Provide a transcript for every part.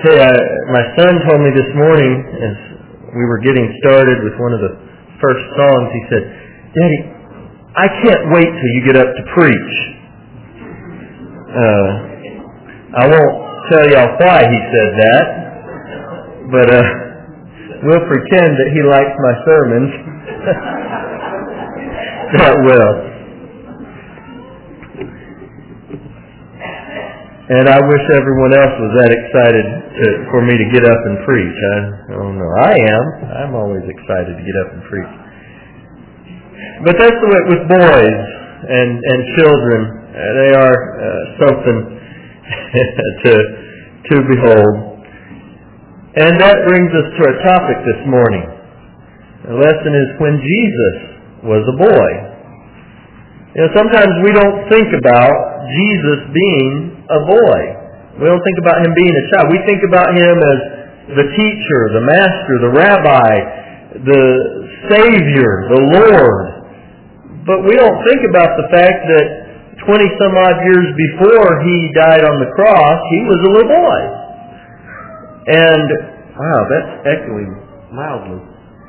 Hey, my son told me this morning as we were getting started with one of the first songs, he said, "Daddy, I can't wait till you get up to preach." I won't tell y'all why he said that, but we'll pretend that he likes my sermons that well. And I wish everyone else was that excited for me to get up and preach. I don't know. I am. I'm always excited to get up and preach. But that's the way with boys and children. They are something to behold. And that brings us to our topic this morning. The lesson is when Jesus was a boy. You know, sometimes we don't think about Jesus being a boy. We don't think about him being a child. We think about him as the teacher, the master, the rabbi, the Savior, the Lord. But we don't think about the fact that 20-some odd years before he died on the cross, he was a little boy. And, wow, that's echoing mildly.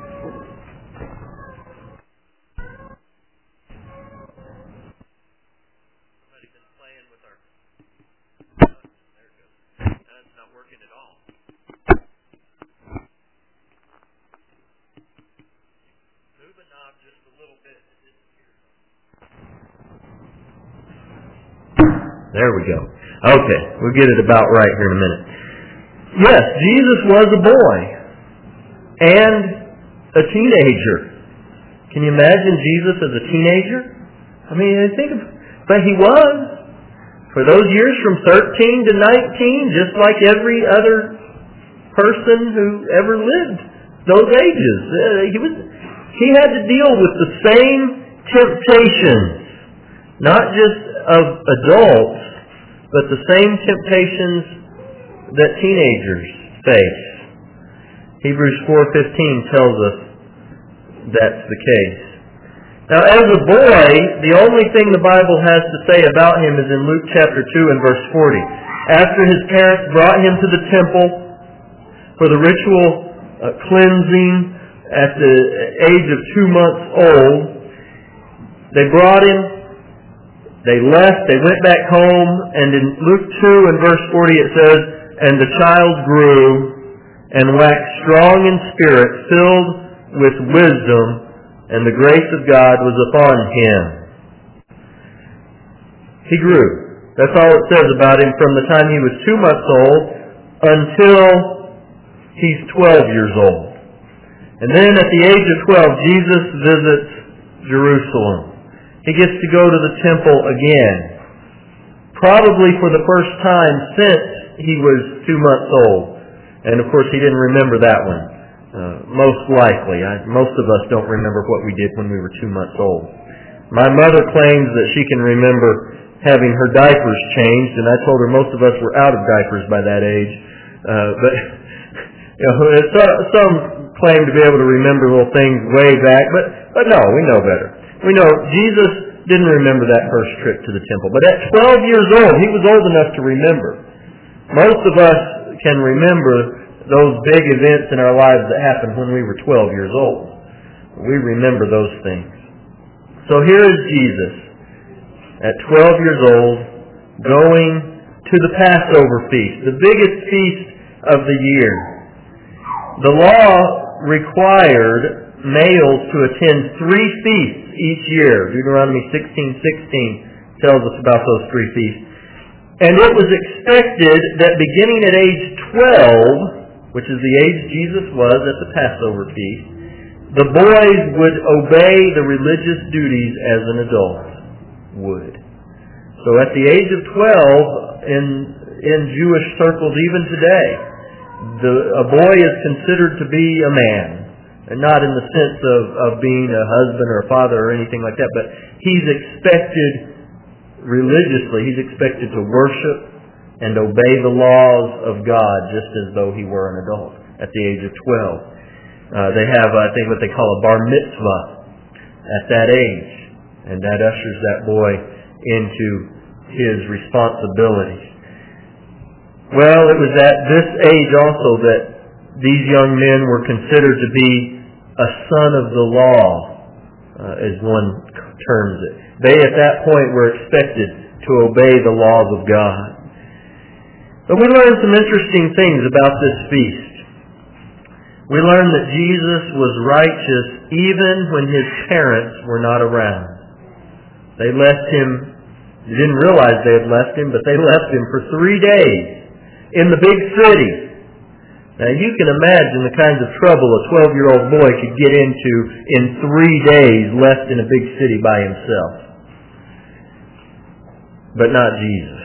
There we go. Okay, we'll get it about right here in a minute. Yes, Jesus was a boy and a teenager. Can you imagine Jesus as a teenager? I mean, but he was. For those years from 13 to 19, just like every other person who ever lived those ages. He had to deal with the same temptations, not just of adults, but the same temptations that teenagers face. Hebrews 4:15 tells us that's the case. Now, as a boy, the only thing the Bible has to say about him is in Luke chapter 2 and verse 40. After his parents brought him to the temple for the ritual cleansing at the age of 2 months old, they brought him. They left, they went back home, and in Luke 2 and verse 40 it says, "And the child grew and waxed strong in spirit, filled with wisdom, and the grace of God was upon him." He grew. That's all it says about him from the time he was 2 months old until he's 12 years old. And then at the age of 12, Jesus visits Jerusalem. He gets to go to the temple again, probably for the first time since he was 2 months old. And of course he didn't remember that one, most likely. Most of us don't remember what we did when we were 2 months old. My mother claims that she can remember having her diapers changed, and I told her most of us were out of diapers by that age. But you know, some claim to be able to remember little things way back, but no, we know better. We know Jesus didn't remember that first trip to the temple. But at 12 years old, he was old enough to remember. Most of us can remember those big events in our lives that happened when we were 12 years old. We remember those things. So here is Jesus at 12 years old going to the Passover feast, the biggest feast of the year. The law required males to attend 3 feasts each year. Deuteronomy 16:16 tells us about those 3 feasts. And it was expected that beginning at age 12, which is the age Jesus was at the Passover feast, the boys would obey the religious duties as an adult would. So at the age of 12, in Jewish circles even today, a boy is considered to be a man. And not in the sense of being a husband or a father or anything like that, but he's expected religiously, he's expected to worship and obey the laws of God just as though he were an adult at the age of 12. They have, I think, what they call a bar mitzvah at that age, and that ushers that boy into his responsibilities. Well, it was at this age also that these young men were considered to be a son of the law, as one terms it. They at that point were expected to obey the laws of God. But we learned some interesting things about this feast. We learned that Jesus was righteous even when His parents were not around. They left Him, they didn't realize they had left Him, but they left Him for 3 days in the big city. Now you can imagine the kinds of trouble a 12-year-old boy could get into in 3 days left in a big city by himself. But not Jesus.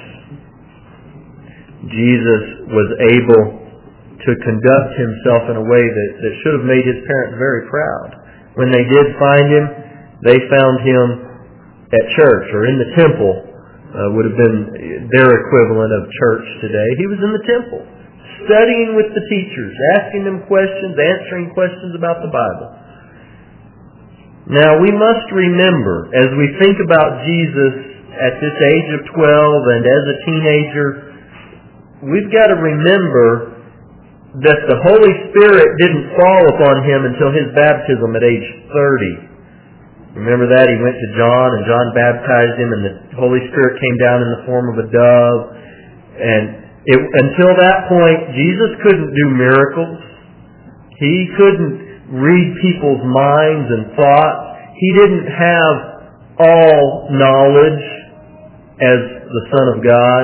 Jesus was able to conduct Himself in a way that should have made His parents very proud. When they did find Him, they found Him at church or in the temple, would have been their equivalent of church today. He was in the temple, studying with the teachers, asking them questions, answering questions about the Bible. Now we must remember, as we think about Jesus at this age of 12 and as a teenager, we've got to remember that the Holy Spirit didn't fall upon Him until His baptism at age 30. Remember that? He went to John, and John baptized him, and the Holy Spirit came down in the form of a dove. And until that point, Jesus couldn't do miracles. He couldn't read people's minds and thoughts. He didn't have all knowledge as the Son of God.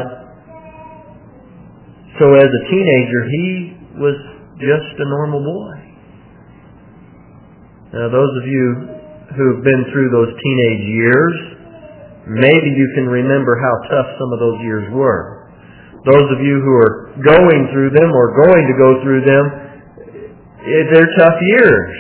So as a teenager, he was just a normal boy. Now those of you who have been through those teenage years, maybe you can remember how tough some of those years were. Those of you who are going through them or going to go through them, they're tough years.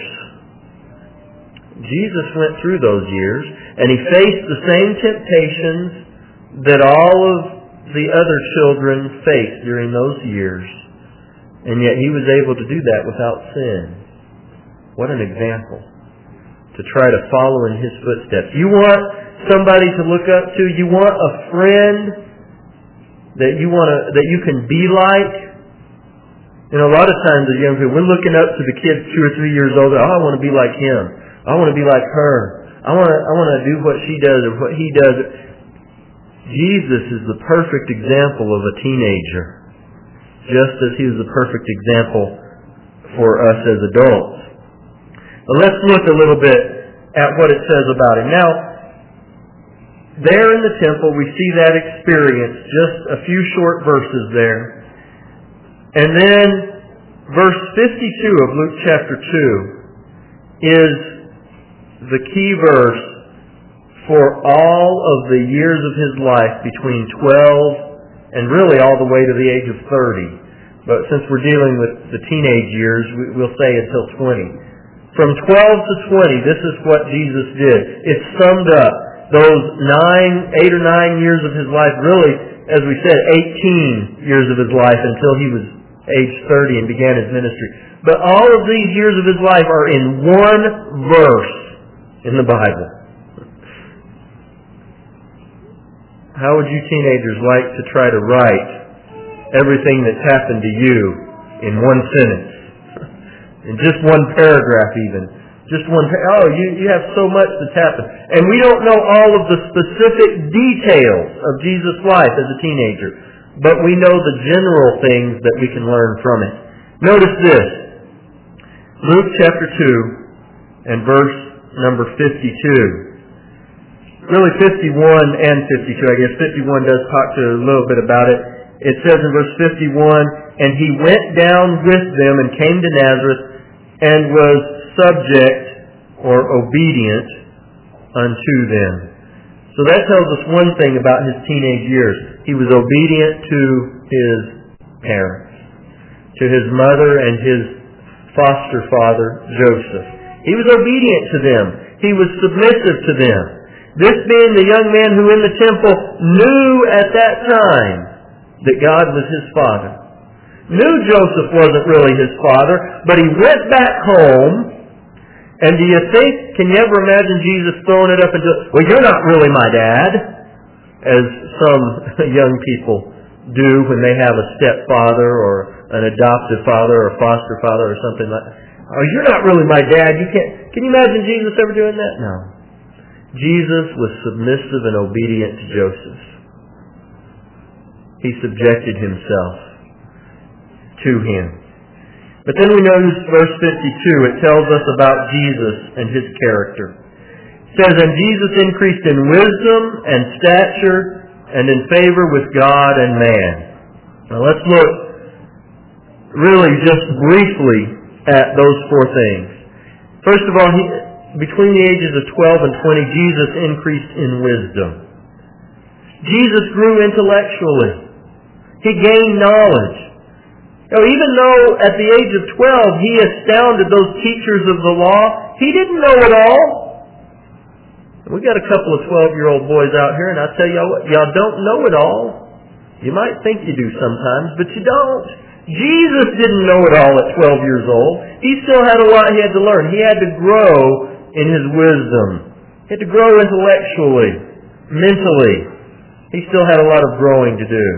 Jesus went through those years, and He faced the same temptations that all of the other children faced during those years. And yet He was able to do that without sin. What an example. To try to follow in His footsteps. You want somebody to look up to? You want a friend that you can be like? You know, a lot of times as young people, we're looking up to the kids 2 or 3 years old. Oh, I want to be like him. I want to be like her. I want to do what she does or what he does. Jesus is the perfect example of a teenager, just as He was the perfect example for us as adults. But let's look a little bit at what it says about Him. Now, there in the temple, we see that experience, just a few short verses there. And then, verse 52 of Luke chapter 2 is the key verse for all of the years of His life between 12 and really all the way to the age of 30. But since we're dealing with the teenage years, we'll say until 20. From 12 to 20, this is what Jesus did. It summed up those 8 or 9 years of His life, really, as we said, 18 years of His life until He was age 30 and began His ministry. But all of these years of His life are in one verse in the Bible. How would you teenagers like to try to write everything that's happened to you in one sentence? In just one paragraph even. You have so much that's happened. And we don't know all of the specific details of Jesus' life as a teenager. But we know the general things that we can learn from it. Notice this. Luke chapter 2 and verse number 52. Really 51 and 52, I guess. 51 does talk to a little bit about it. It says in verse 51, "And He went down with them and came to Nazareth and was subject or obedient unto them." So that tells us one thing about His teenage years. He was obedient to His parents, to His mother and His foster father, Joseph. He was obedient to them. He was submissive to them. This being the young man who in the temple knew at that time that God was his father. Knew Joseph wasn't really his father, but he went back home, and do you think, can you ever imagine Jesus throwing it up and well, you're not really my dad, as some young people do when they have a stepfather or an adoptive father or foster father or something like that. Oh, you're not really my dad. Can you imagine Jesus ever doing that? No. Jesus was submissive and obedient to Joseph. He subjected himself to him. But then we notice verse 52, it tells us about Jesus and his character. It says, and Jesus increased in wisdom and stature and in favor with God and man. Now let's look really just briefly at those four things. First of all, between the ages of 12 and 20, Jesus increased in wisdom. Jesus grew intellectually. He gained knowledge. Even though at the age of 12 he astounded those teachers of the law, he didn't know it all. We got a couple of 12-year-old boys out here, and I tell y'all what, y'all don't know it all. You might think you do sometimes, but you don't. Jesus didn't know it all at 12 years old. He still had a lot he had to learn. He had to grow in his wisdom. He had to grow intellectually, mentally. He still had a lot of growing to do.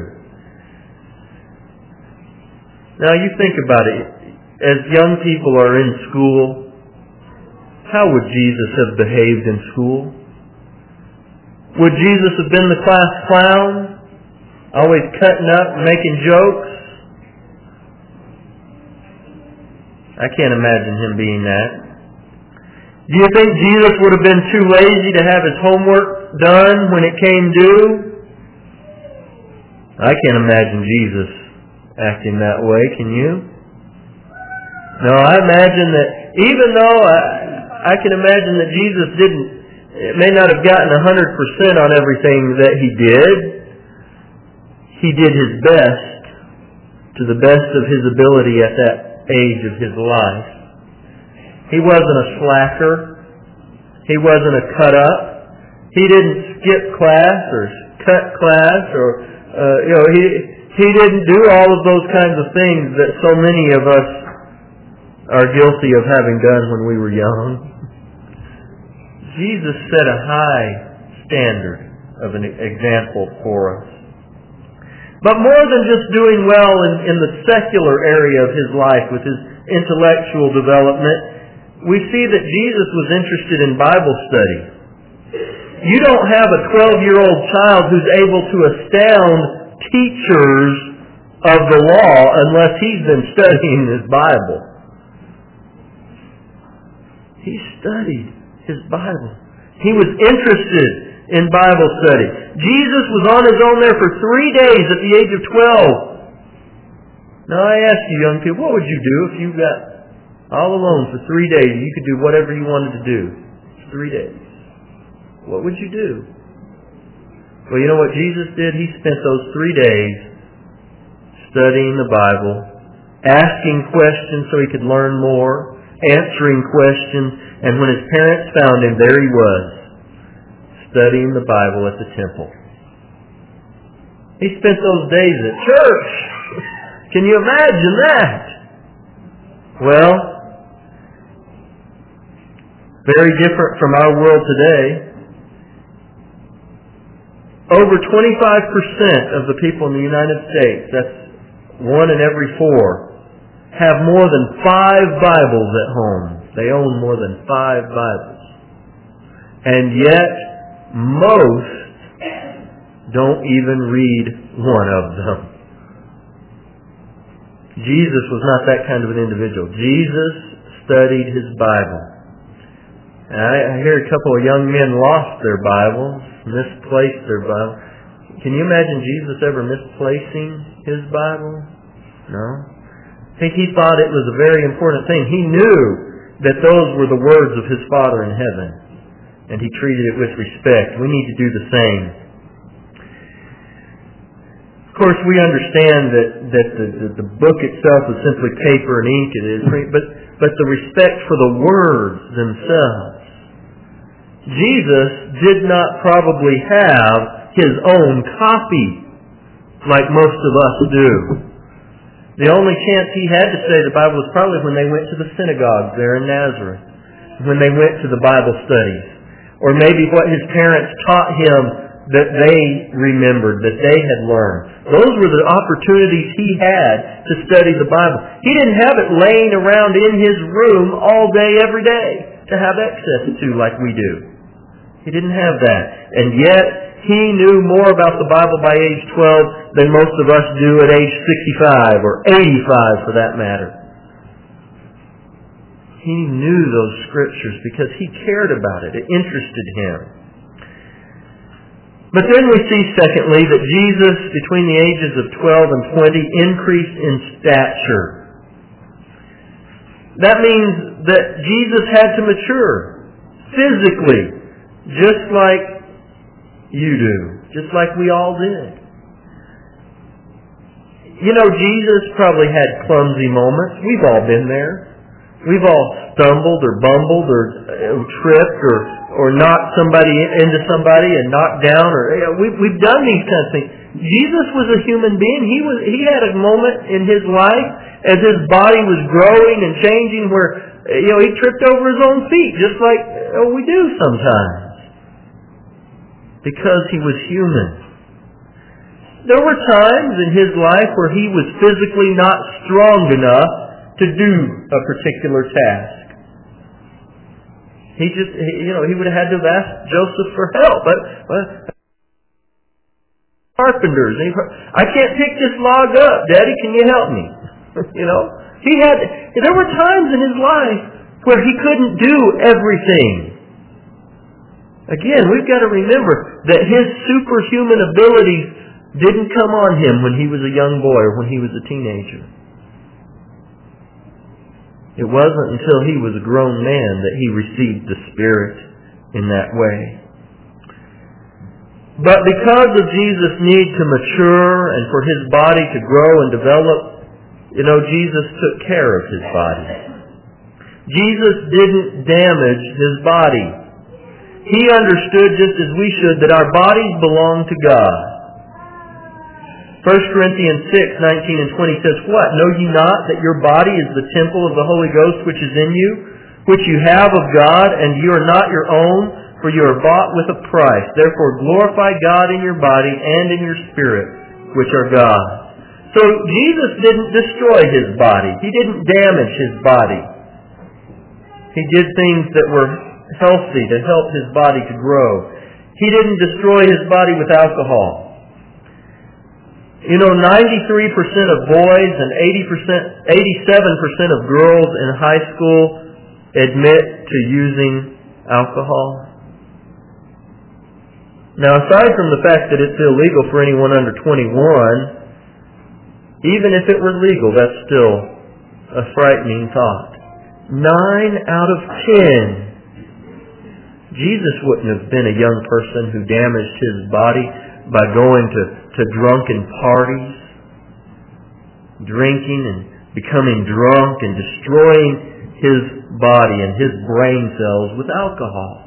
Now you think about it. As young people are in school, how would Jesus have behaved in school? Would Jesus have been the class clown? Always cutting up and making jokes? I can't imagine him being that. Do you think Jesus would have been too lazy to have his homework done when it came due? I can't imagine Jesus acting that way, can you? No, I imagine that even though I can imagine that Jesus may not have gotten 100% on everything that he did his best to the best of his ability at that age of his life. He wasn't a slacker. He wasn't a cut-up. He didn't skip class or cut class or, he didn't do all of those kinds of things that so many of us are guilty of having done when we were young. Jesus set a high standard of an example for us. But more than just doing well in the secular area of his life with his intellectual development, we see that Jesus was interested in Bible study. You don't have a 12-year-old child who's able to astound teachers of the law unless he's been studying his Bible. He studied his Bible. He was interested in Bible study. Jesus was on his own there for 3 days at the age of 12. Now I ask you young people, what would you do if you got all alone for 3 days and you could do whatever you wanted to do? 3 days. What would you do? Well, you know what Jesus did? He spent those 3 days studying the Bible, asking questions so he could learn more, answering questions, and when his parents found him, there he was, studying the Bible at the temple. He spent those days at church. Can you imagine that? Well, very different from our world today. Over 25% of the people in the United States, that's 1 in every 4, have more than 5 Bibles at home. They own more than 5 Bibles. And yet, most don't even read one of them. Jesus was not that kind of an individual. Jesus studied his Bible. And I hear a couple of young men lost their Bibles, misplaced their Bible. Can you imagine Jesus ever misplacing his Bible? No. I think he thought it was a very important thing. He knew that those were the words of his Father in heaven, and he treated it with respect. We need to do the same. Of course, we understand that the book itself is simply paper and ink, but the respect for the words themselves. Jesus did not probably have his own copy like most of us do. The only chance he had to study the Bible was probably when they went to the synagogue there in Nazareth, when they went to the Bible studies, or maybe what his parents taught him that they remembered, that they had learned. Those were the opportunities he had to study the Bible. He didn't have it laying around in his room all day, every day, to have access to like we do. He didn't have that. And yet, he knew more about the Bible by age 12 than most of us do at age 65 or 85 for that matter. He knew those scriptures because he cared about it. It interested him. But then we see, secondly, that Jesus, between the ages of 12 and 20, increased in stature. That means that Jesus had to mature physically, just like you do, just like we all did. You know, Jesus probably had clumsy moments. We've all been there. We've all stumbled or bumbled or tripped or knocked somebody into somebody and knocked down, or we've done these kinds of things. Jesus was a human being. He had a moment in his life as his body was growing and changing where he tripped over his own feet, just like we do sometimes, because he was human. There were times in his life where he was physically not strong enough to do a particular task. He would have had to have asked Joseph for help. But carpenters, I can't pick this log up, Daddy. Can you help me? There were times in his life where he couldn't do everything. Again, we've got to remember that his superhuman abilities didn't come on him when he was a young boy or when he was a teenager. It wasn't until he was a grown man that he received the Spirit in that way. But because of Jesus' need to mature and for his body to grow and develop, Jesus took care of his body. Jesus didn't damage his body. He understood, just as we should, that our bodies belong to God. 1 Corinthians 6:19 and 20 says, "What? Know ye not that your body is the temple of the Holy Ghost which is in you, which you have of God, and you are not your own, for you are bought with a price. Therefore glorify God in your body and in your spirit, which are God's." So Jesus didn't destroy his body. He didn't damage his body. He did things that were healthy to help his body to grow. He didn't destroy his body with alcohol. 93% of boys and 87% of girls in high school admit to using alcohol. Now, aside from the fact that it's illegal for anyone under 21, even if it were legal, that's still a frightening thought. 9 out of 10. Jesus wouldn't have been a young person who damaged his body by going to drunken parties, drinking and becoming drunk and destroying his body and his brain cells with alcohol.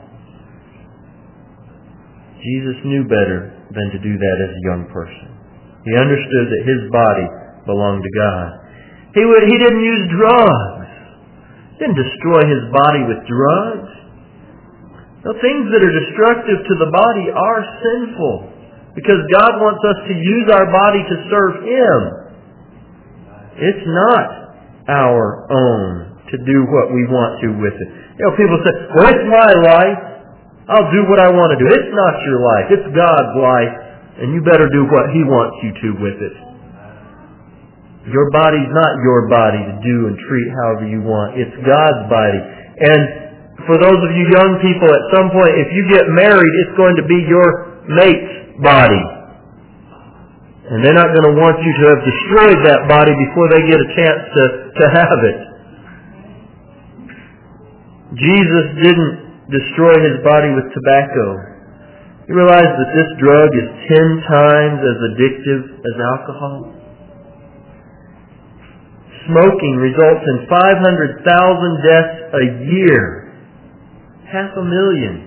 Jesus knew better than to do that as a young person. He understood that his body belonged to God. He didn't use drugs. He didn't destroy his body with drugs. The things that are destructive to the body are sinful, because God wants us to use our body to serve Him. It's not our own to do what we want to with it. People say, well, it's my life. I'll do what I want to do. It's not your life. It's God's life, and you better do what He wants you to with it. Your body's not your body to do and treat however you want. It's God's body. And for those of you young people, at some point, if you get married, it's going to be your mate's body. And they're not going to want you to have destroyed that body before they get a chance to have it. Jesus didn't destroy his body with tobacco. You realize that this drug is 10 times as addictive as alcohol? Smoking results in 500,000 deaths a year. 500,000.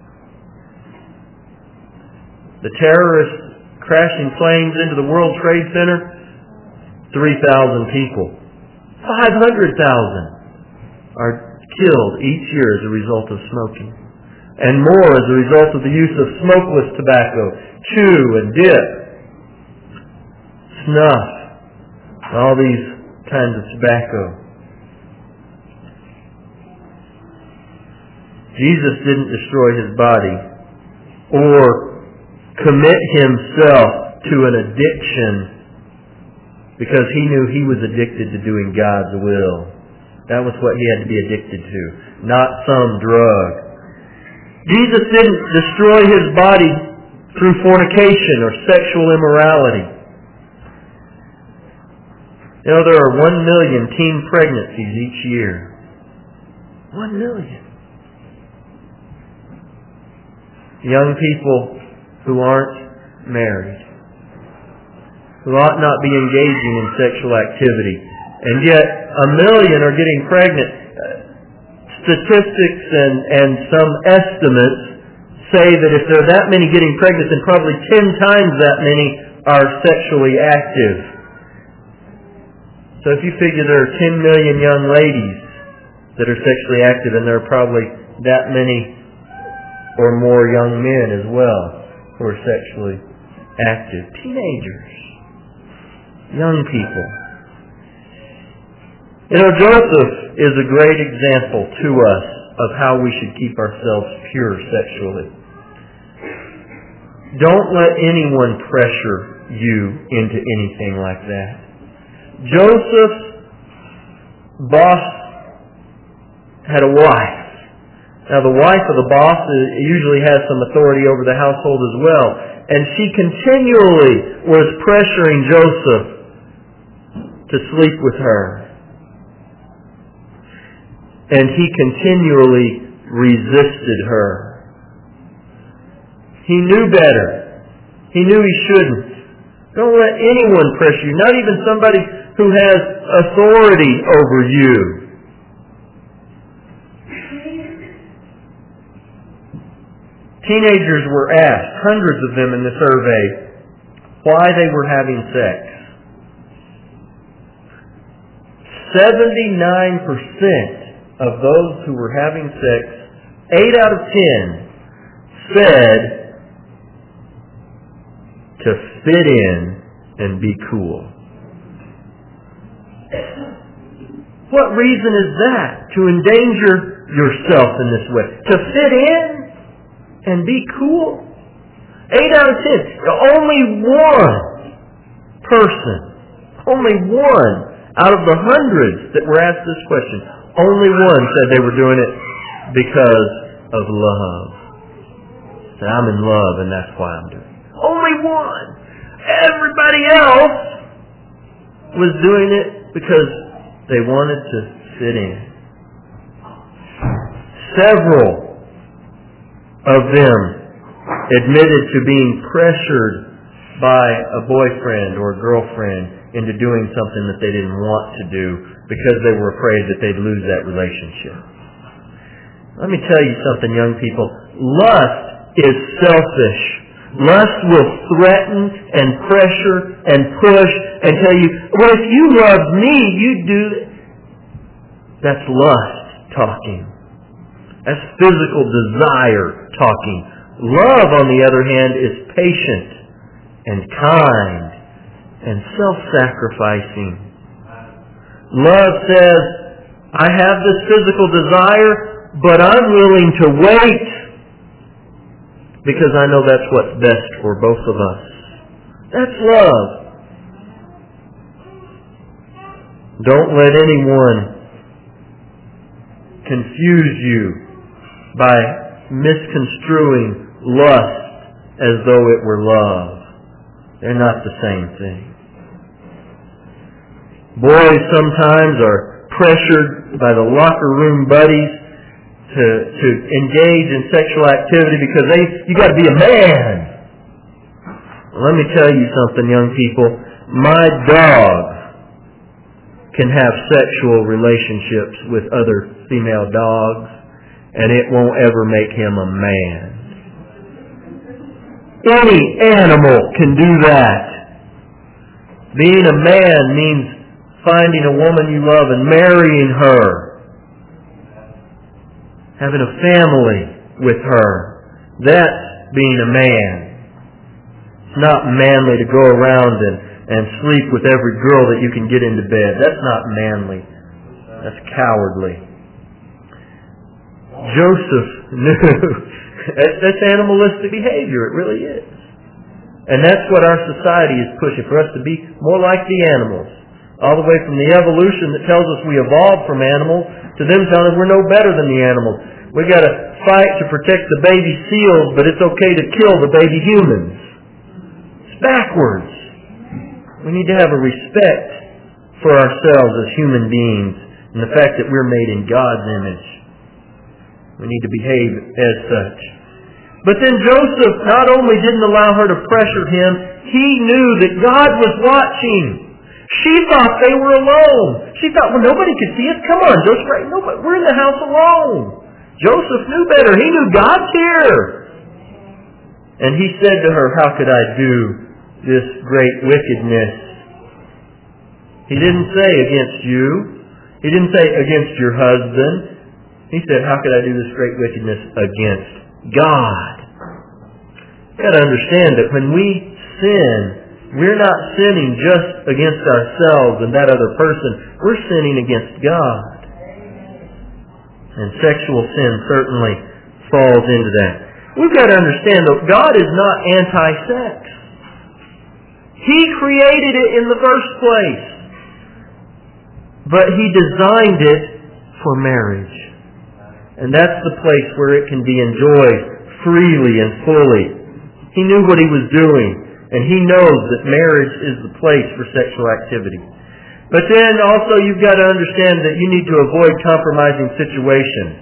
The terrorists crashing planes into the World Trade Center, 3,000 people. 500,000 are killed each year as a result of smoking. and more as a result of the use of smokeless tobacco, chew and dip, snuff, all these kinds of tobacco. Jesus didn't destroy His body or commit Himself to an addiction because He knew He was addicted to doing God's will. That was what He had to be addicted to, not some drug. Jesus didn't destroy His body through fornication or sexual immorality. You know, there are 1 million teen pregnancies each year. 1 million. Young people who aren't married, who ought not be engaging in sexual activity. And yet, 1 million are getting pregnant. Statistics and some estimates say that if there are that many getting pregnant, then probably 10 times that many are sexually active. So if you figure there are 10 million young ladies that are sexually active, and there are probably that many or more young men as well who are sexually active. Teenagers. Young people. You know, Joseph is a great example to us of how we should keep ourselves pure sexually. Don't let anyone pressure you into anything like that. Joseph's boss had a wife. Now, the wife of the boss usually has some authority over the household as well. And she continually was pressuring Joseph to sleep with her. And he continually resisted her. He knew better. He knew he shouldn't. Don't let anyone pressure you, not even somebody who has authority over you. Teenagers were asked, hundreds of them in the survey, why they were having sex. 79% of those who were having sex, 8 out of 10, said to fit in and be cool. What reason is that? To endanger yourself in this way? To fit in and be cool? 8 out of 10. Only one person, only one out of the hundreds that were asked this question, only one said they were doing it because of love. Said, I'm in love and that's why I'm doing it. Only one. Everybody else was doing it because they wanted to fit in. Several of them admitted to being pressured by a boyfriend or a girlfriend into doing something that they didn't want to do because they were afraid that they'd lose that relationship. Let me tell you something, young people. Lust is selfish. Lust will threaten and pressure and push and tell you, well, if you love me, you'd do it. That's lust talking. That's physical desire talking. Love, on the other hand, is patient and kind and self-sacrificing. Love says, I have this physical desire, but I'm willing to wait because I know that's what's best for both of us. That's love. Don't let anyone confuse you by misconstruing lust as though it were love. They're not the same thing. Boys sometimes are pressured by the locker room buddies to engage in sexual activity because you got to be a man. Well, let me tell you something, young people. My dog can have sexual relationships with other female dogs, and it won't ever make him a man. Any animal can do that. Being a man means finding a woman you love and marrying her. Having a family with her. That's being a man. It's not manly to go around and sleep with every girl that you can get into bed. That's not manly. That's cowardly. Joseph knew. That's animalistic behavior. It really is. And that's what our society is pushing, for us to be more like the animals. All the way from the evolution that tells us we evolved from animals to them telling us we're no better than the animals. We've got to fight to protect the baby seals, but it's okay to kill the baby humans. It's backwards. We need to have a respect for ourselves as human beings and the fact that we're made in God's image. We need to behave as such. But then Joseph not only didn't allow her to pressure him, he knew that God was watching. She thought they were alone. She thought, well, nobody could see us. Come on, Joseph, right? Nobody, we're in the house alone. Joseph knew better. He knew God's here. And he said to her, how could I do this great wickedness? He didn't say against you. He didn't say against your husband. He said, how could I do this great wickedness against God? You've got to understand that when we sin, we're not sinning just against ourselves and that other person. We're sinning against God. And sexual sin certainly falls into that. We've got to understand that God is not anti-sex. He created it in the first place. But He designed it for marriage. And that's the place where it can be enjoyed freely and fully. He knew what He was doing. And He knows that marriage is the place for sexual activity. But then also you've got to understand that you need to avoid compromising situations.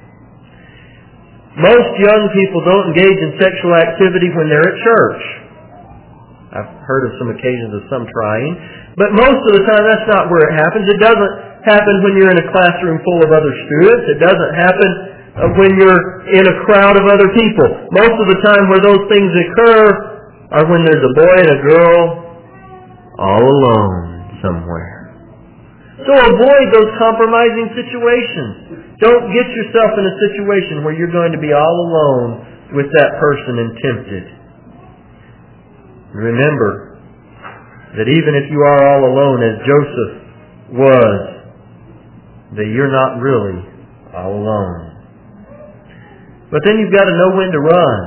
Most young people don't engage in sexual activity when they're at church. I've heard of some occasions of some trying. But most of the time that's not where it happens. It doesn't happen when you're in a classroom full of other students. It doesn't happen when you're in a crowd of other people. Most of the time where those things occur are when there's a boy and a girl all alone somewhere. So avoid those compromising situations. Don't get yourself in a situation where you're going to be all alone with that person and tempted. Remember that even if you are all alone, as Joseph was, that you're not really all alone. But then you've got to know when to run.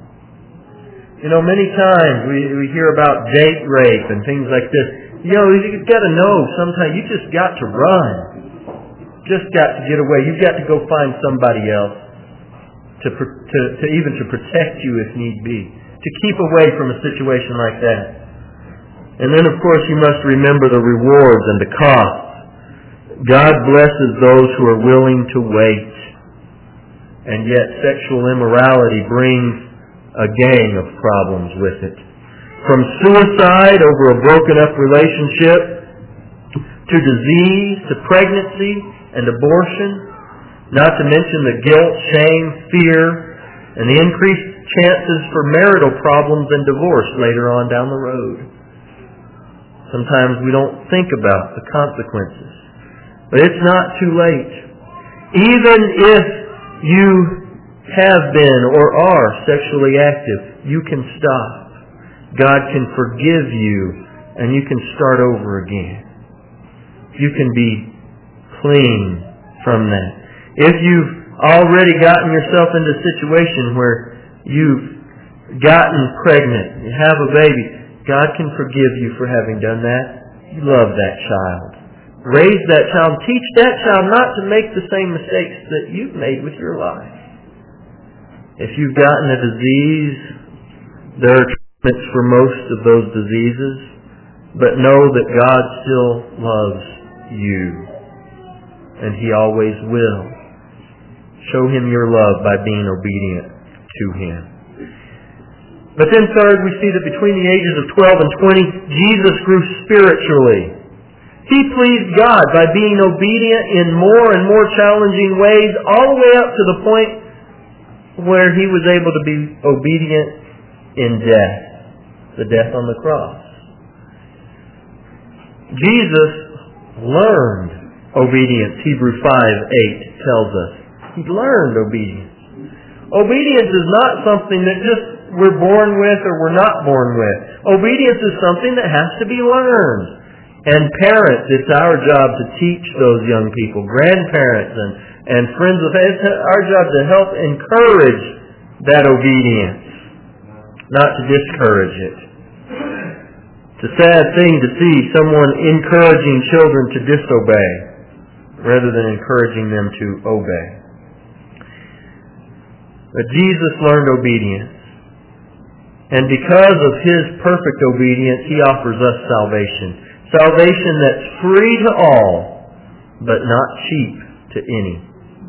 You know, many times we hear about date rape and things like this. You know, you've got to know sometimes you just got to run. Just got to get away. You've got to go find somebody else to protect you if need be. To keep away from a situation like that. And then, of course, you must remember the rewards and the costs. God blesses those who are willing to wait. And yet sexual immorality brings a gang of problems with it. From suicide over a broken up relationship, to disease, to pregnancy and abortion, not to mention the guilt, shame, fear, and the increased chances for marital problems and divorce later on down the road. Sometimes we don't think about the consequences. But it's not too late. Even if you have been or are sexually active, you can stop. God can forgive you and you can start over again. You can be clean from that. If you've already gotten yourself into a situation where you've gotten pregnant, you have a baby, God can forgive you for having done that. You love that child. Raise that child. Teach that child not to make the same mistakes that you've made with your life. If you've gotten a disease, there are treatments for most of those diseases, but know that God still loves you, and He always will. Show Him your love by being obedient to Him. But then third, we see that between the ages of 12 and 20, Jesus grew spiritually. He pleased God by being obedient in more and more challenging ways, all the way up to the point where He was able to be obedient in death, the death on the cross. Jesus learned obedience, Hebrews 5:8 tells us. He learned obedience. Obedience is not something that just we're born with or we're not born with. Obedience is something that has to be learned. And parents, it's our job to teach those young people, grandparents and friends of faith, it's our job to help encourage that obedience, not to discourage it. It's a sad thing to see someone encouraging children to disobey rather than encouraging them to obey. But Jesus learned obedience. And because of His perfect obedience, He offers us salvation. Salvation that's free to all, but not cheap to any.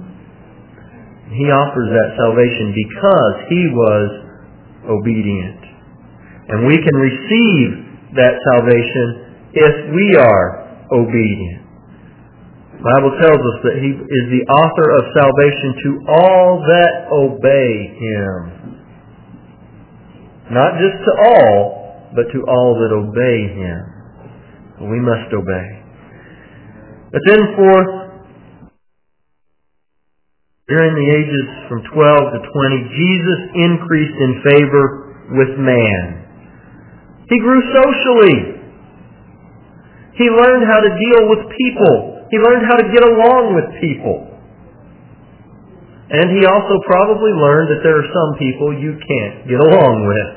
He offers that salvation because He was obedient. And we can receive that salvation if we are obedient. The Bible tells us that He is the author of salvation to all that obey Him. Not just to all, but to all that obey Him. We must obey. But then fourth, during the ages from 12 to 20, Jesus increased in favor with man. He grew socially. He learned how to deal with people. He learned how to get along with people. And he also probably learned that there are some people you can't get along with.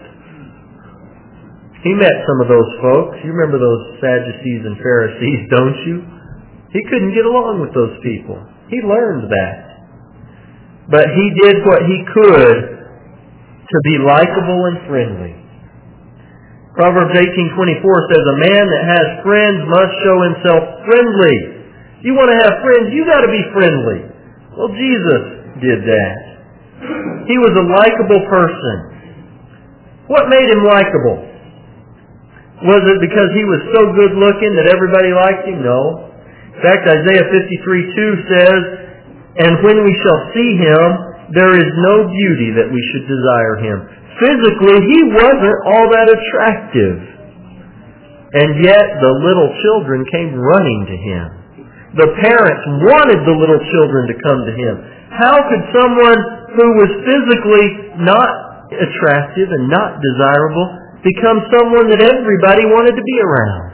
He met some of those folks. You remember those Sadducees and Pharisees, don't you? He couldn't get along with those people. He learned that. But he did what he could to be likable and friendly. Proverbs 18:24 says, "A man that has friends must show himself friendly." You want to have friends, you got to be friendly. Well, Jesus did that. He was a likable person. What made him likable? Was it because he was so good looking that everybody liked him? No. In fact, Isaiah 53:2 says, "And when we shall see Him, there is no beauty that we should desire Him." Physically, He wasn't all that attractive. And yet, the little children came running to Him. The parents wanted the little children to come to Him. How could someone who was physically not attractive and not desirable become someone that everybody wanted to be around?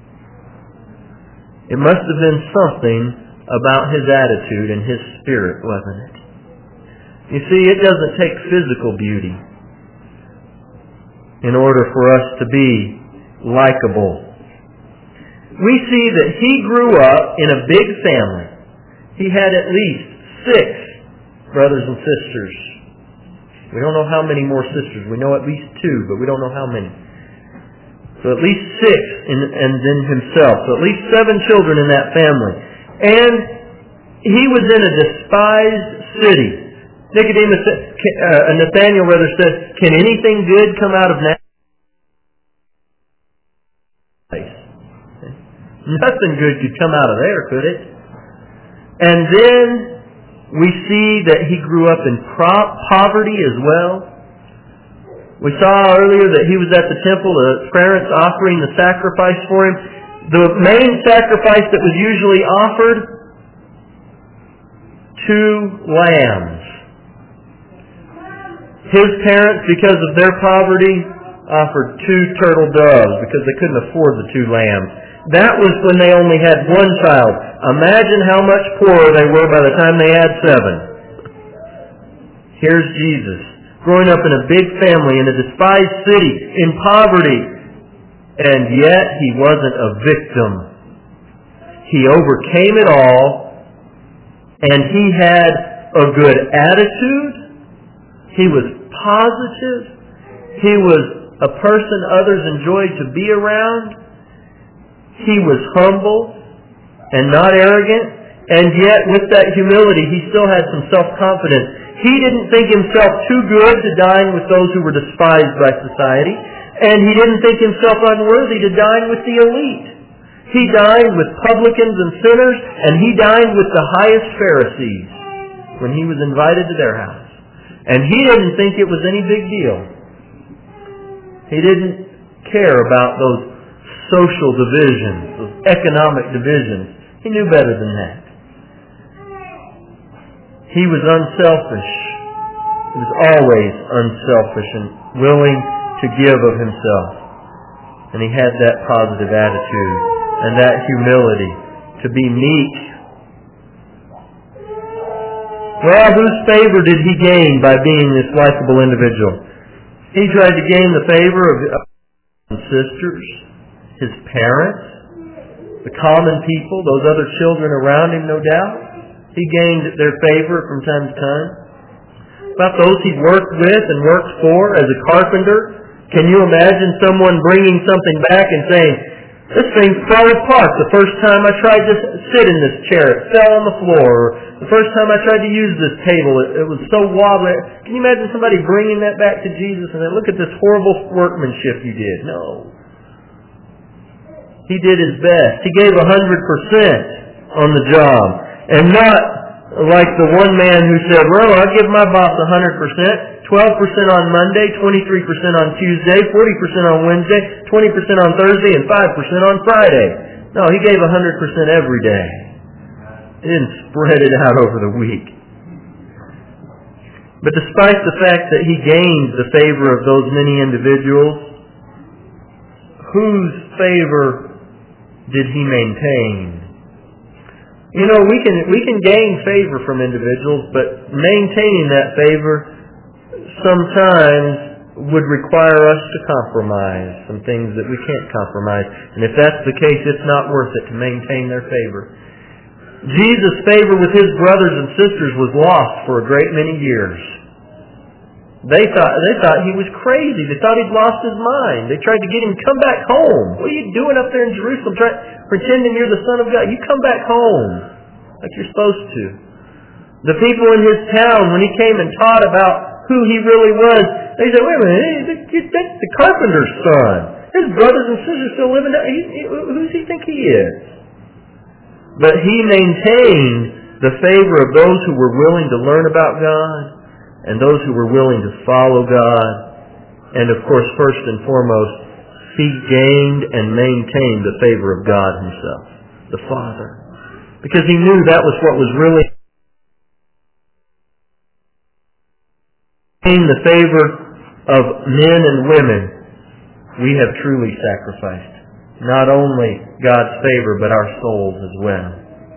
It must have been something about His attitude and His spirit, wasn't it? You see, it doesn't take physical beauty in order for us to be likable. We see that He grew up in a big family. He had at least 6 brothers and sisters. We don't know how many more sisters. We know at least 2, but we don't know how many. So at least 6 and then himself. So at least 7 children in that family. And he was in a despised city. Nathaniel said, "Can anything good come out of Nazareth?" Nothing good could come out of there, could it? And then we see that he grew up in poverty as well. We saw earlier that he was at the temple, the parents offering the sacrifice for him. The main sacrifice that was usually offered, 2 lambs. His parents, because of their poverty, offered 2 turtle doves because they couldn't afford the 2 lambs. That was when they only had 1 child. Imagine how much poorer they were by the time they had 7. Here's Jesus, growing up in a big family, in a despised city, in poverty. And yet He wasn't a victim. He overcame it all, and He had a good attitude. He was positive. He was a person others enjoyed to be around. He was humble and not arrogant, and yet with that humility he still had some self-confidence. He didn't think himself too good to dine with those who were despised by society, and he didn't think himself unworthy to dine with the elite. He dined with publicans and sinners, and he dined with the highest Pharisees when he was invited to their house. And he didn't think it was any big deal. He didn't care about those social divisions, those economic divisions. He knew better than that. He was unselfish. He was always unselfish and willing to give of himself. And he had that positive attitude and that humility to be meek. Well, whose favor did he gain by being this likable individual? He tried to gain the favor of his sisters, his parents, the common people, those other children around him, no doubt. He gained their favor from time to time. About those he worked with and worked for as a carpenter. Can you imagine someone bringing something back and saying, "This thing fell apart the first time I tried to sit in this chair. It fell on the floor." Or, "The first time I tried to use this table, it was so wobbly." Can you imagine somebody bringing that back to Jesus and saying, "Look at this horrible workmanship you did"? No. He did his best. He gave 100% on the job. And not like the one man who said, "Well, I'll give my boss 100%, 12% on Monday, 23% on Tuesday, 40% on Wednesday, 20% on Thursday, and 5% on Friday." No, he gave 100% every day. He didn't spread it out over the week. But despite the fact that he gained the favor of those many individuals, whose favor did he maintain? You know, we can gain favor from individuals, but maintaining that favor sometimes would require us to compromise some things that we can't compromise. And if that's the case, it's not worth it to maintain their favor. Jesus' favor with his brothers and sisters was lost for a great many years. They thought he was crazy. They thought he'd lost his mind. They tried to get him to come back home. "What are you doing up there in Jerusalem pretending you're the Son of God? You come back home like you're supposed to." The people in his town, when he came and taught about who he really was, they said, "Wait a minute, that's the carpenter's son. His brothers and sisters still living there. Who does he think he is?" But he maintained the favor of those who were willing to learn about God and those who were willing to follow God. And of course, first and foremost, he gained and maintained the favor of God himself, the Father. Because he knew that was what was really in the favor of men and women. We have truly sacrificed not only God's favor, but our souls as well.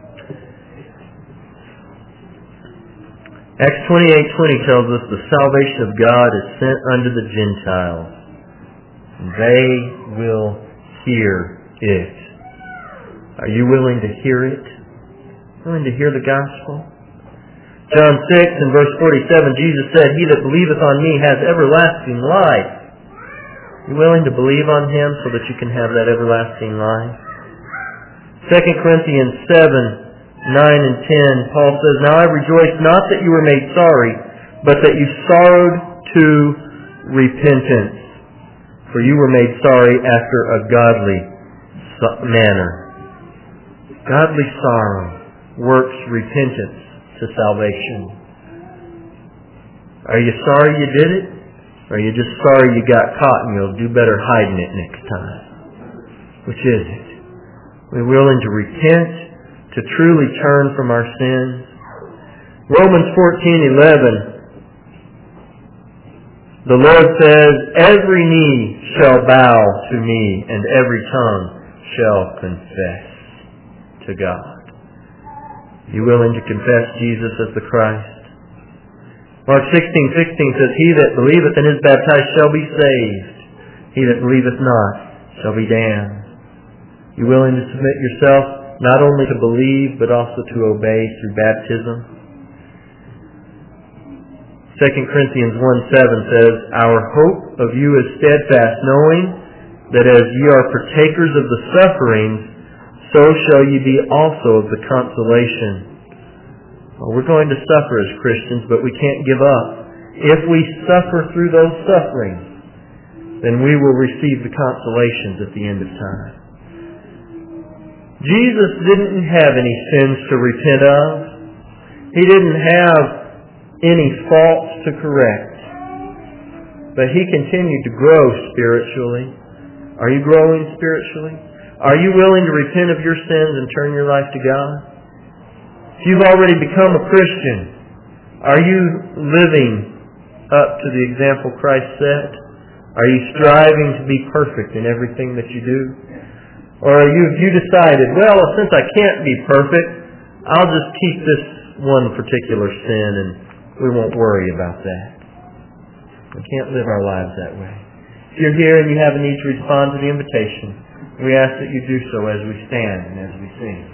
Acts 28:20 tells us the salvation of God is sent unto the Gentiles. They will hear it. Are you willing to hear it? Willing to hear the gospel? John 6 and verse 47, Jesus said, "He that believeth on me has everlasting life." Are you willing to believe on him so that you can have that everlasting life? 2 Corinthians 7:9 and 10, Paul says, "Now I rejoice not that you were made sorry, but that you sorrowed to repentance. For you were made sorry after a godly manner." Godly sorrow works repentance to salvation. Are you sorry you did it? Or are you just sorry you got caught and you'll do better hiding it next time? Which is it? We're willing to repent, to truly turn from our sins. Romans 14:11, the Lord says, "Every knee shall bow to me, and every tongue shall confess to God." You willing to confess Jesus as the Christ? Mark 16:16 says, "He that believeth and is baptized shall be saved. He that believeth not shall be damned." You willing to submit yourself not only to believe, but also to obey through baptism? 2 Corinthians 1:7 says, "Our hope of you is steadfast, knowing that as ye are partakers of the sufferings, so shall ye be also of the consolation." Well, we're going to suffer as Christians, but we can't give up. If we suffer through those sufferings, then we will receive the consolations at the end of time. Jesus didn't have any sins to repent of. He didn't have any faults to correct. But he continued to grow spiritually. Are you growing spiritually? Are you willing to repent of your sins and turn your life to God? If you've already become a Christian, are you living up to the example Christ set? Are you striving to be perfect in everything that you do? Or have you decided, well, since I can't be perfect, I'll just keep this one particular sin and we won't worry about that. We can't live our lives that way. If you're here and you have a need to respond to the invitation, we ask that you do so as we stand and as we sing.